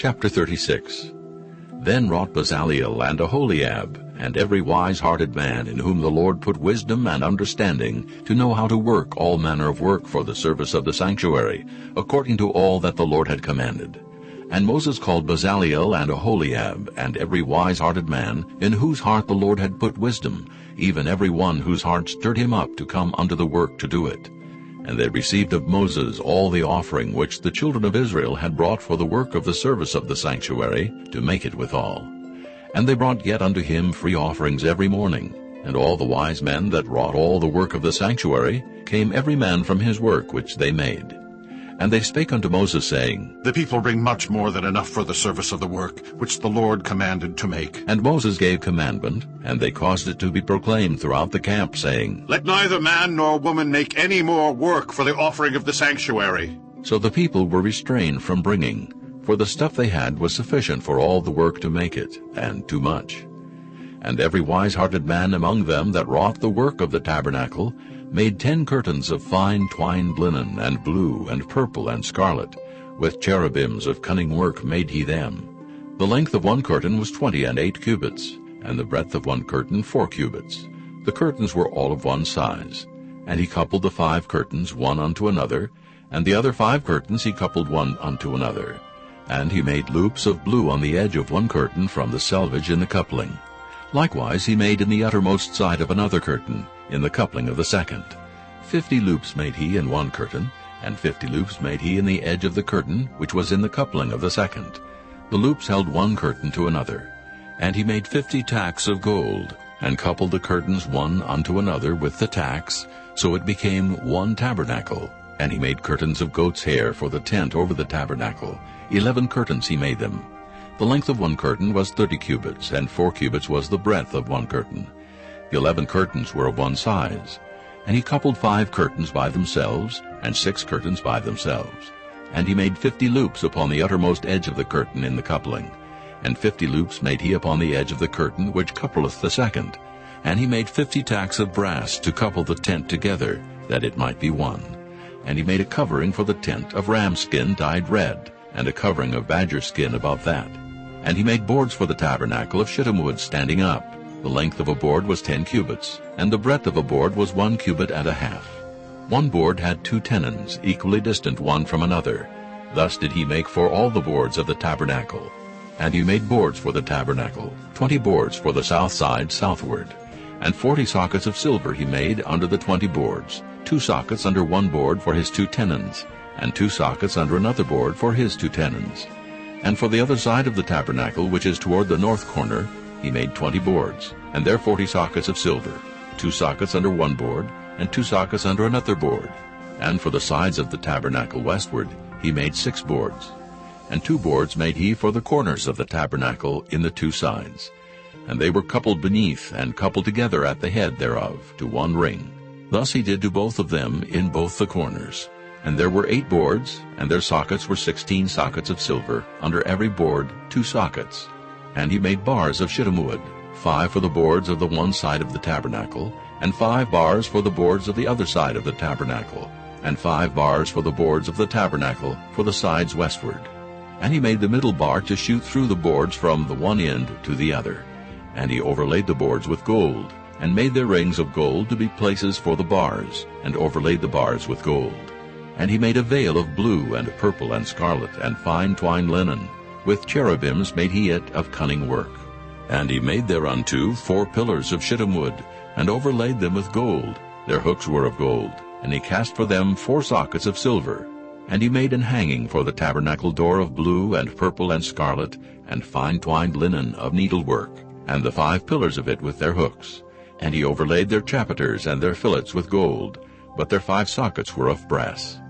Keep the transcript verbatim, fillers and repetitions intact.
Chapter thirty-six. Then wrought Bezaleel and Aholiab, and every wise-hearted man in whom the Lord put wisdom and understanding, to know how to work all manner of work for the service of the sanctuary, according to all that the Lord had commanded. And Moses called Bezaleel and Aholiab, and every wise-hearted man, in whose heart the Lord had put wisdom, even every one whose heart stirred him up to come unto the work to do it. And they received of Moses all the offering which the children of Israel had brought for the work of the service of the sanctuary, to make it withal. And they brought yet unto him free offerings every morning. And all the wise men that wrought all the work of the sanctuary came every man from his work which they made. And they spake unto Moses, saying, The people bring much more than enough for the service of the work which the Lord commanded to make. And Moses gave commandment, and they caused it to be proclaimed throughout the camp, saying, Let neither man nor woman make any more work for the offering of the sanctuary. So the people were restrained from bringing, for the stuff they had was sufficient for all the work to make it, and too much. And every wise-hearted man among them that wrought the work of the tabernacle made ten curtains of fine twined linen, and blue, and purple, and scarlet. With cherubims of cunning work made he them. The length of one curtain was twenty and eight cubits, and the breadth of one curtain four cubits. The curtains were all of one size. And he coupled the five curtains one unto another, and the other five curtains he coupled one unto another. And he made loops of blue on the edge of one curtain from the selvage in the coupling. Likewise he made in the uttermost side of another curtain, in the coupling of the second. Fifty loops made he in one curtain, and fifty loops made he in the edge of the curtain, which was in the coupling of the second. The loops held one curtain to another. And he made fifty tacks of gold, and coupled the curtains one unto another with the tacks, so it became one tabernacle. And he made curtains of goat's hair for the tent over the tabernacle. Eleven curtains he made them. The length of one curtain was thirty cubits, and four cubits was the breadth of one curtain. The eleven curtains were of one size. And he coupled five curtains by themselves, and six curtains by themselves. And he made fifty loops upon the uttermost edge of the curtain in the coupling. And fifty loops made he upon the edge of the curtain which coupleth the second. And he made fifty tacks of brass to couple the tent together, that it might be one. And he made a covering for the tent of ram skin dyed red, and a covering of badger skin above that. And he made boards for the tabernacle of shittim wood standing up. The length of a board was ten cubits, and the breadth of a board was one cubit and a half. One board had two tenons, equally distant one from another. Thus did he make for all the boards of the tabernacle. And he made boards for the tabernacle, twenty boards for the south side southward. And forty sockets of silver he made under the twenty boards, two sockets under one board for his two tenons, and two sockets under another board for his two tenons. And for the other side of the tabernacle, which is toward the north corner, he made twenty boards, and there forty sockets of silver, two sockets under one board, and two sockets under another board. And for the sides of the tabernacle westward he made six boards. And two boards made he for the corners of the tabernacle in the two sides. And they were coupled beneath, and coupled together at the head thereof, to one ring. Thus he did to both of them in both the corners. And there were eight boards, and their sockets were sixteen sockets of silver, under every board two sockets. And he made bars of shittim wood, five for the boards of the one side of the tabernacle, and five bars for the boards of the other side of the tabernacle, and five bars for the boards of the tabernacle for the sides westward. And he made the middle bar to shoot through the boards from the one end to the other. And he overlaid the boards with gold, and made their rings of gold to be places for the bars, and overlaid the bars with gold. And he made a veil of blue, and purple, and scarlet, and fine twined linen. With cherubims made he it of cunning work. And he made thereunto four pillars of shittim wood, and overlaid them with gold. Their hooks were of gold. And he cast for them four sockets of silver. And he made an hanging for the tabernacle door of blue, and purple, and scarlet, and fine twined linen of needlework, and the five pillars of it with their hooks. And he overlaid their chapiters and their fillets with gold, but their five sockets were of brass.